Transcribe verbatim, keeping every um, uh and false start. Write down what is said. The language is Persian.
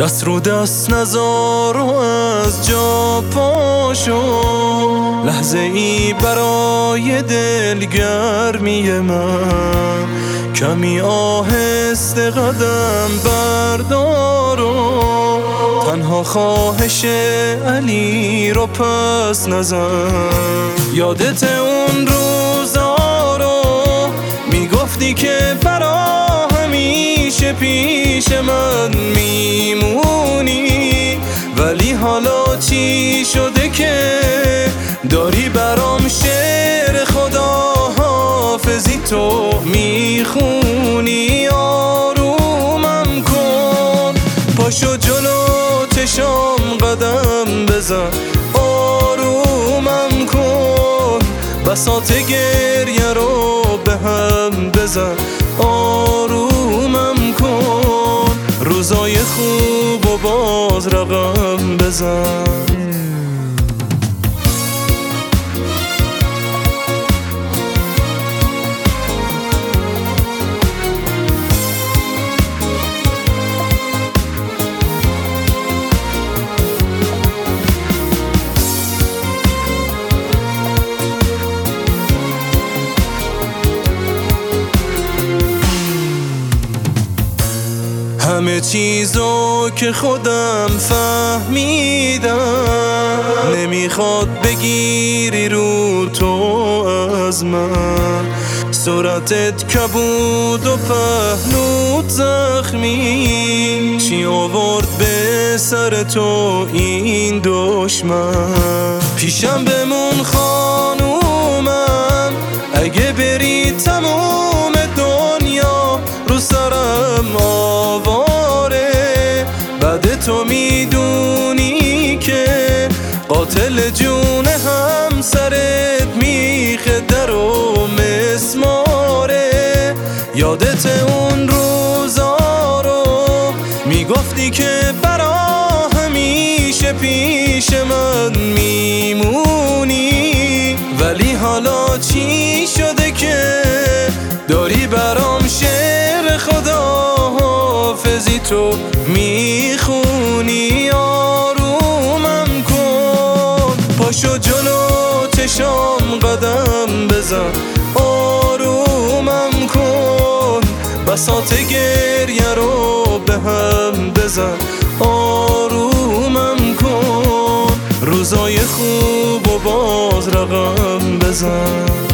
دست رو دست نزار و از جا پاشو، لحظه ای برای دلگرمی من. کمی آهسته قدم بردار و تنها خواهش علی رو پس نزن. یادت اون روزا رو میگفتی که برا همیشه پیش من میمونی، ولی حالا چی شده که داری برام شعر خداحافظی تو میخونی؟ آرومم کن، پاشو جلو چشام قدم بزن. آرومم کن، بساط گریه رو به هم بزن. آرومم کن، روزای خوب و باز رقم بزن. همه چیزو که خودم فهمیدم، نمیخواد بگیری رو تو از من. صورتت کبود و پهلوت زخمی، چی آورد به سر تو این دشمن؟ پیشم بمون خانومم، اگه بری تموم دنیا رو سرم آواره. بعد تو میدونی که قاتل جون همسرت میخه در و مسماره. یادت اون روزا رو میگفتی که برا همیشه پیش من میمونی، ولی حالا چی شده که داری برام شعر خداحافظی تو میخونی؟ آرومم کن، پاشو جلو چشام قدم بزن. آرومم کن، بساط گریه رو به هم بزن. آرومم کن، روزای خوب و باز رقم بزن.